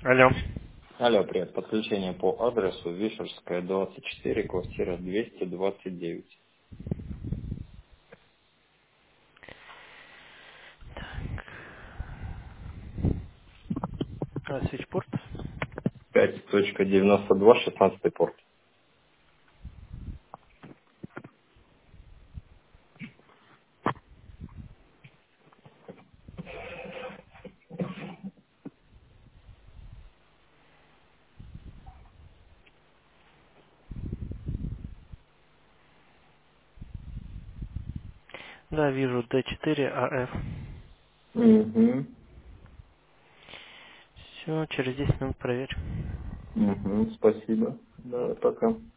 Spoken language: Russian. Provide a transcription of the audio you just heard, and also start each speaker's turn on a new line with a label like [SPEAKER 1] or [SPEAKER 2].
[SPEAKER 1] Алло.
[SPEAKER 2] Алло, привет. Подключение по адресу Вишерская, 24, квартира 229.
[SPEAKER 1] Свитчпорт.
[SPEAKER 2] 5.92, 16 порт.
[SPEAKER 1] Да, вижу D4AF.
[SPEAKER 2] Угу.
[SPEAKER 1] Все, через 10 минут проверь.
[SPEAKER 2] Угу, спасибо. Да, пока.